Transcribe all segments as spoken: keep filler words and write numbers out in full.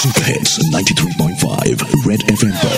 Super Hits ninety-three point five Red F M पर.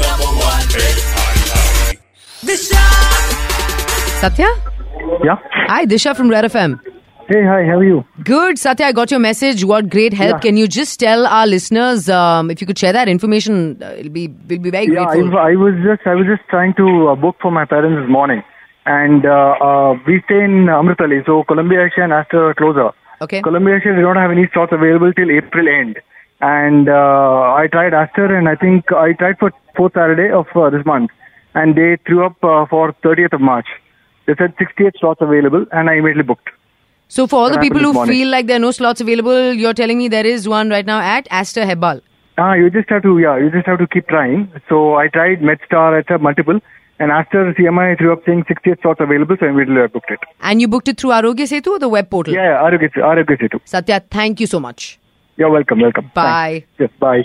Satya? Yeah. Hi, Disha from Red F M. Hey, hi, how are you? Good, Satya, I got your message. What great help. Yeah. Can you just tell our listeners, um, if you could share that information, uh, it'll be, we'll be very Yeah, grateful. I, I was just I was just trying to uh, book for my parents this morning. And uh, uh, we stay in Amritali, so Columbia Asia and Aster are closer. Okay. Columbia Asia, they don't have any slots available till April end. And uh, I tried Aster, and I think I tried for fourth Saturday of uh, this month. And they threw up uh, for thirtieth of March. They said sixty-eight slots available, and I immediately booked. So for all That the people happened who this morning. feel like there are no slots available, you're telling me there is one right now at Aster Hebbal. Ah, you just have to, yeah, you just have to keep trying. So I tried MedStar, I tried multiple. And after C M I threw up saying sixty-eight slots available, so immediately I booked it. And you booked it through Arogya Setu or the web portal? Yeah, yeah, Arogya Arogya Setu. Satya, thank you so much. You're welcome, welcome. Bye. Thanks. Yes, bye.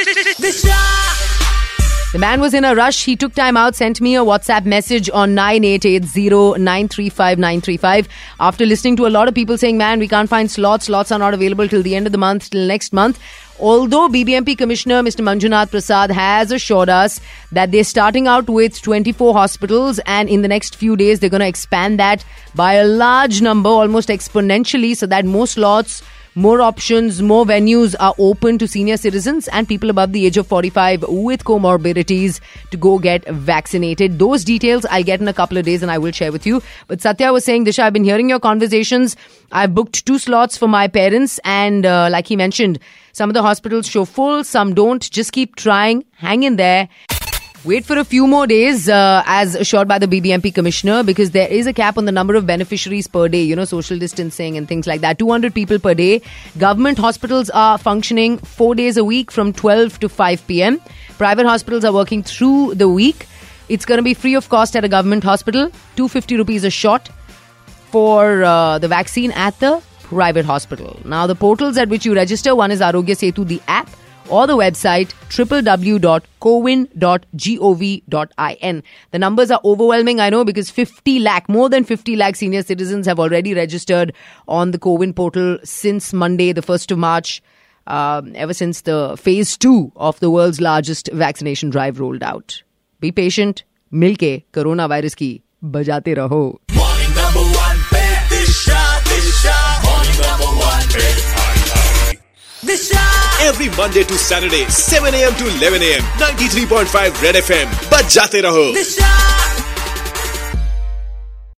The man was in a rush. He took time out, sent me a WhatsApp message on nine eight eight zero nine three five nine three five. After listening to a lot of people saying, man, we can't find slots. Slots are not available till the end of the month, till next month. Although B B M P Commissioner Mister Manjunath Prasad has assured us that they're starting out with twenty-four hospitals, and in the next few days they're going to expand that by a large number, almost exponentially, so that more slots, more options, more venues are open to senior citizens and people above the age of forty-five with comorbidities to go get vaccinated. Those details I'll get in a couple of days and I will share with you. But Satya was saying, Disha, I've been hearing your conversations. I've booked two slots for my parents, and uh, like he mentioned, some of the hospitals show full, some don't. Just keep trying. Hang in there. Wait for a few more days, uh, as assured by the B B M P Commissioner, because there is a cap on the number of beneficiaries per day, you know, social distancing and things like that. two hundred people per day. Government hospitals are functioning four days a week from twelve to five p.m. Private hospitals are working through the week. It's going to be free of cost at a government hospital, two hundred fifty rupees a shot for uh, the vaccine at the private hospital. Now, the portals at which you register, one is Arogya Setu, the app, or the website w w w dot cowin dot gov dot in. The numbers are overwhelming, I know, because fifty lakh, more than fifty lakh senior citizens have already registered on the Cowin portal since Monday, the first of March, um, ever since the phase two of the world's largest vaccination drive rolled out. Be patient, milke coronavirus ki bajate raho. Morning number one, Disha, Disha. Morning number one, Disha. Every Monday to Saturday, seven a.m. to eleven a.m. ninety-three point five Red F M. Bajate raho. Disha.